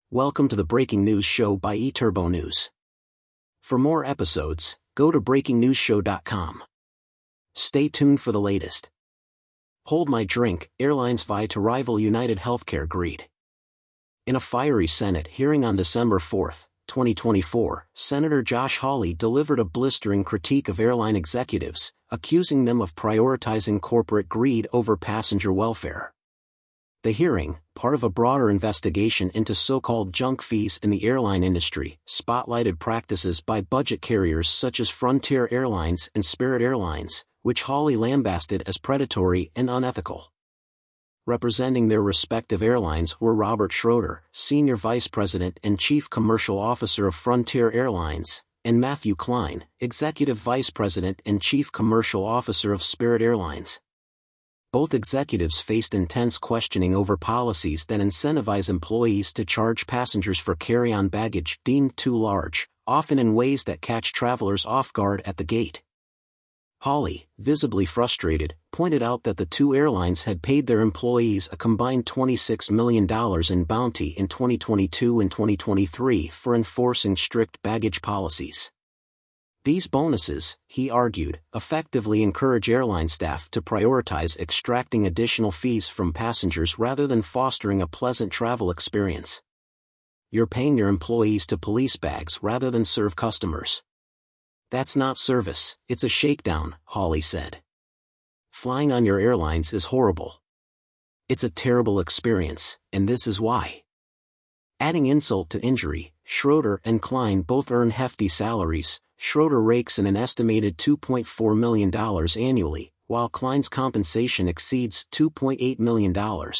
Welcome to the Breaking News Show by eTurbo News. For more episodes, go to breakingnewsshow.com. Stay tuned for the latest. Hold my drink, airlines vie to rival United Healthcare greed. In a fiery Senate hearing on December 4, 2024, Senator Josh Hawley delivered a blistering critique of airline executives, accusing them of prioritizing corporate greed over passenger welfare. The hearing, part of a broader investigation into so-called junk fees in the airline industry, spotlighted practices by budget carriers such as Frontier Airlines and Spirit Airlines, which Hawley lambasted as predatory and unethical. Representing their respective airlines were Robert Schroeder, Senior Vice President and Chief Commercial Officer of Frontier Airlines, and Matthew Klein, Executive Vice President and Chief Commercial Officer of Spirit Airlines. Both executives faced intense questioning over policies that incentivize employees to charge passengers for carry-on baggage deemed too large, often in ways that catch travelers off guard at the gate. Hawley, visibly frustrated, pointed out that the two airlines had paid their employees a combined $26 million in bounty in 2022 and 2023 for enforcing strict baggage policies. These bonuses, he argued, effectively encourage airline staff to prioritize extracting additional fees from passengers rather than fostering a pleasant travel experience. You're paying your employees to police bags rather than serve customers. That's not service, it's a shakedown, Hawley said. Flying on your airlines is horrible. It's a terrible experience, and this is why. Adding insult to injury, Schroeder and Klein both earn hefty salaries. Schroeder rakes in an estimated $2.4 million annually, while Klein's compensation exceeds $2.8 million.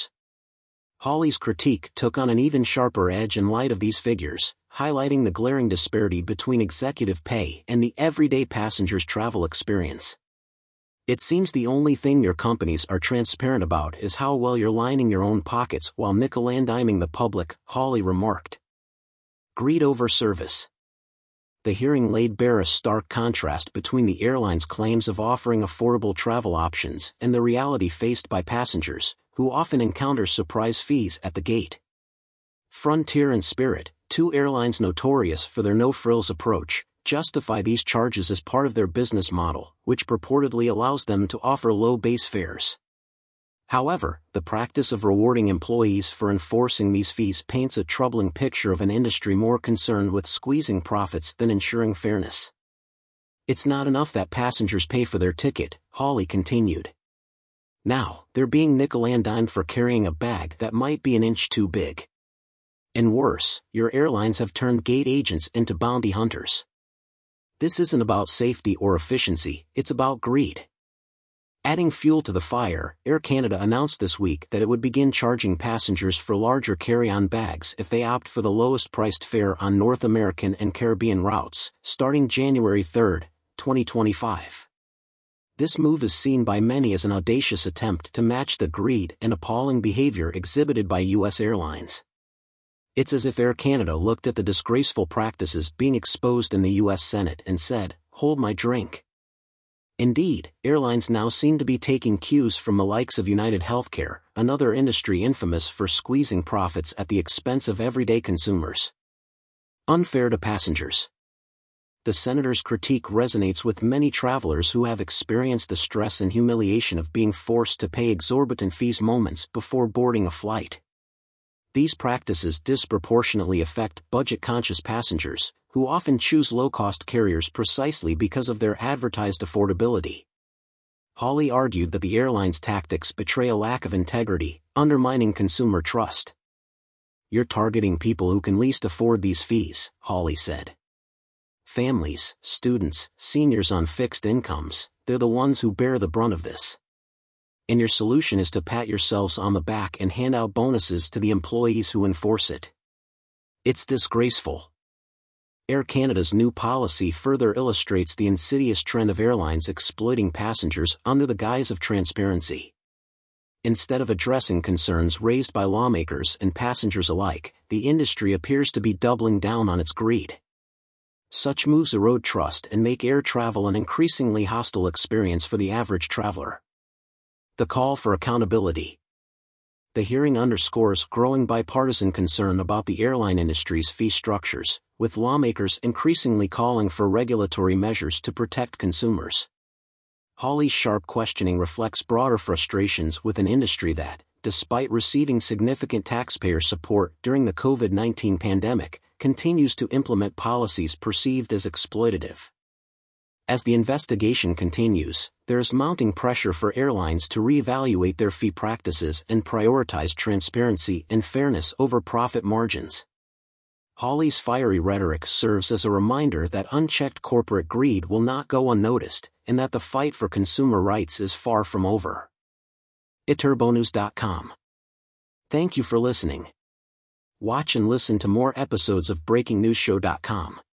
Hawley's critique took on an even sharper edge in light of these figures, highlighting the glaring disparity between executive pay and the everyday passenger's travel experience. It seems the only thing your companies are transparent about is how well you're lining your own pockets while nickel-and-diming the public, Hawley remarked. Greed over service. The hearing laid bare a stark contrast between the airline's claims of offering affordable travel options and the reality faced by passengers, who often encounter surprise fees at the gate. Frontier and Spirit, two airlines notorious for their no-frills approach, justify these charges as part of their business model, which purportedly allows them to offer low base fares. However, the practice of rewarding employees for enforcing these fees paints a troubling picture of an industry more concerned with squeezing profits than ensuring fairness. It's not enough that passengers pay for their ticket, Hawley continued. Now, they're being nickel-and-dimed for carrying a bag that might be an inch too big. And worse, your airlines have turned gate agents into bounty hunters. This isn't about safety or efficiency, it's about greed. Adding fuel to the fire, Air Canada announced this week that it would begin charging passengers for larger carry-on bags if they opt for the lowest-priced fare on North American and Caribbean routes, starting January 3, 2025. This move is seen by many as an audacious attempt to match the greed and appalling behavior exhibited by U.S. airlines. It's as if Air Canada looked at the disgraceful practices being exposed in the U.S. Senate and said, "Hold my drink." Indeed, airlines now seem to be taking cues from the likes of United Healthcare, another industry infamous for squeezing profits at the expense of everyday consumers. Unfair to passengers. The senator's critique resonates with many travelers who have experienced the stress and humiliation of being forced to pay exorbitant fees moments before boarding a flight. These practices disproportionately affect budget-conscious passengers, who often choose low-cost carriers precisely because of their advertised affordability. Hawley argued that the airline's tactics betray a lack of integrity, undermining consumer trust. You're targeting people who can least afford these fees, Hawley said. Families, students, seniors on fixed incomes, they're the ones who bear the brunt of this. And your solution is to pat yourselves on the back and hand out bonuses to the employees who enforce it. It's disgraceful. Air Canada's new policy further illustrates the insidious trend of airlines exploiting passengers under the guise of transparency. Instead of addressing concerns raised by lawmakers and passengers alike, the industry appears to be doubling down on its greed. Such moves erode trust and make air travel an increasingly hostile experience for the average traveler. The call for accountability. The hearing underscores growing bipartisan concern about the airline industry's fee structures, with lawmakers increasingly calling for regulatory measures to protect consumers. Hawley's sharp questioning reflects broader frustrations with an industry that, despite receiving significant taxpayer support during the COVID-19 pandemic, continues to implement policies perceived as exploitative. As the investigation continues, there is mounting pressure for airlines to reevaluate their fee practices and prioritize transparency and fairness over profit margins. Hawley's fiery rhetoric serves as a reminder that unchecked corporate greed will not go unnoticed, and that the fight for consumer rights is far from over. iturbonews.com. Thank you for listening. Watch and listen to more episodes of BreakingNewsShow.com.